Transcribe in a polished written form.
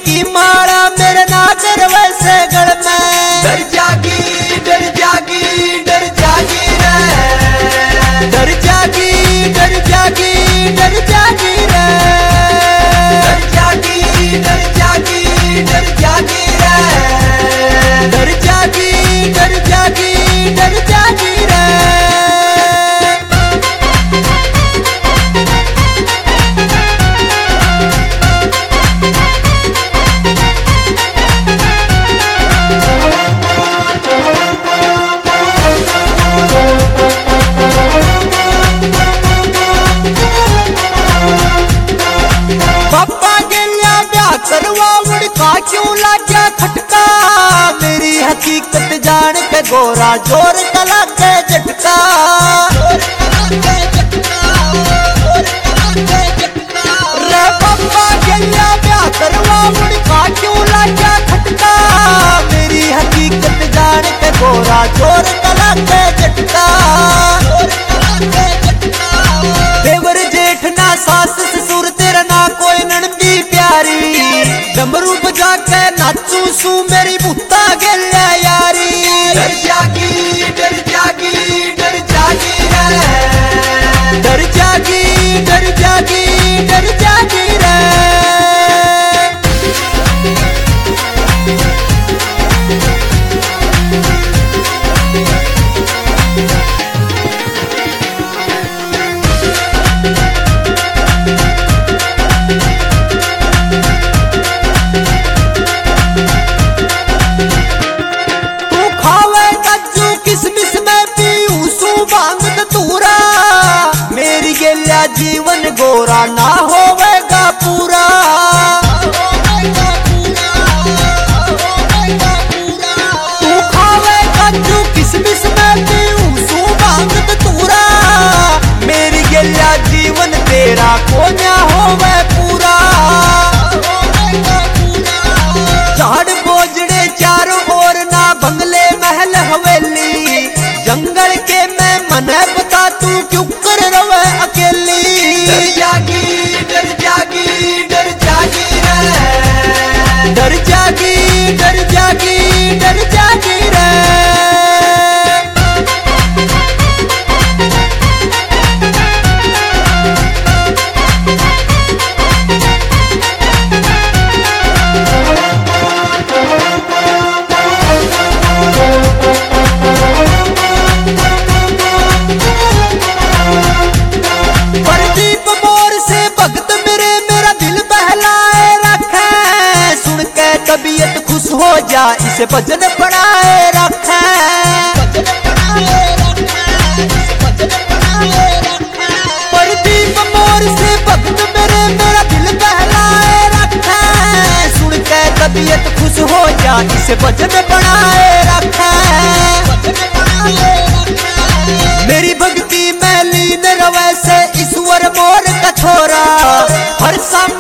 की माला मेरे नागर वैसे गल में। डर जागी डर जागी डर जागी रे, डर जागी डर जागी डर जागी रे, डर जागी डर जागी डर जागी रे, डर जागी डर जागी डर जागी रे। करवा उड़का क्यों लाग्या खटका, मेरी हकीकत जान के गोरा जोर कला के झटका। रे पापा गया ब्याह करवा उड़का क्यों लाग्या खटका, मेरी हकीकत जान के गोरा जोर कला के झटका। देवर जेठ ना सास ससुर तेरा ना कोई ननदी प्यारी, डमरू बजा के नाचू सू मेरी मुत्ता गल्या यारी। डर जागी डर जागी डर जागी रे, डर जागी डर जागी डर जागी रे। जीवन गोरा ना होवेगा पूरा, तू खावे काजू किसमिस में पीऊं भांग धतूरा, मेरी गलिया जीवन तेरा कोन्या होवे पूरा। झाड़ बोझड़े चारों ओर ना बंगले महल हवेली, जंगल के मैं मने बता तू क्यों कर रवे अकेली। डर जागी डर जागी डर जागी रे, डर जागी डर जागी डर जागी रे। तबीयत खुश हो जा इसे भजन बनाए रखे, प्रदीप मोर से भक्त मेरे मेरा दिल बहलाए रखे, सुन के तबीयत खुश हो जा इसे भजन बनाए रखे। मेरी भक्ति में लीन रवे से ईश्वर मोर का छोरा, हर शाम